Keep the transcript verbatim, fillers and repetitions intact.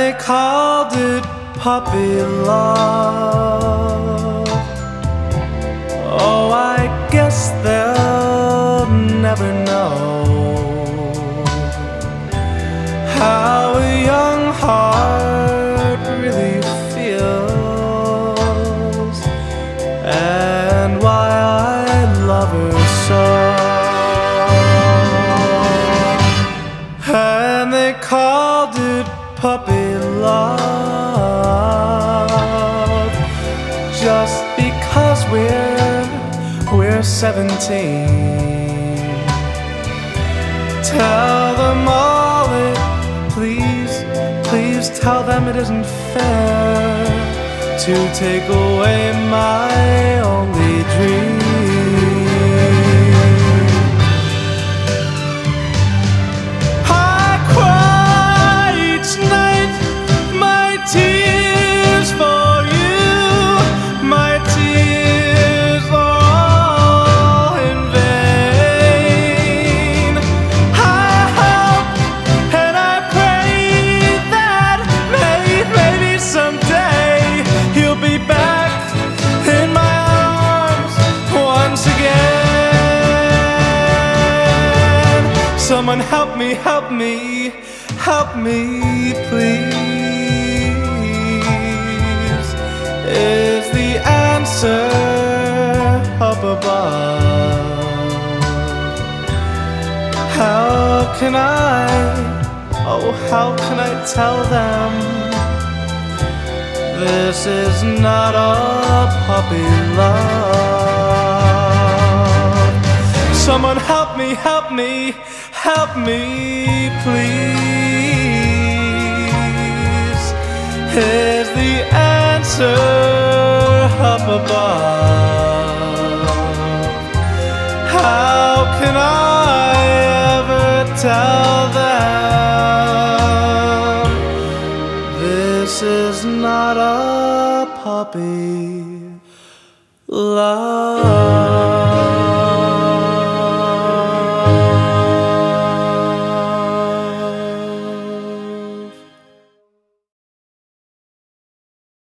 they called it puppy love. Oh, I guess they'll never know how a young heart really feels, and why I love her so. And they called it puppy love just because we're we're seventeen. Tell them all it, please, please tell them it isn't fair to take away my only dream. Someone help me, help me, help me, please. Is the answer up above? How can I, oh, how can I tell them this is not a puppy love? Someone help me, help me, help me, please. Is the answer up above? How can I ever tell them this is not a puppy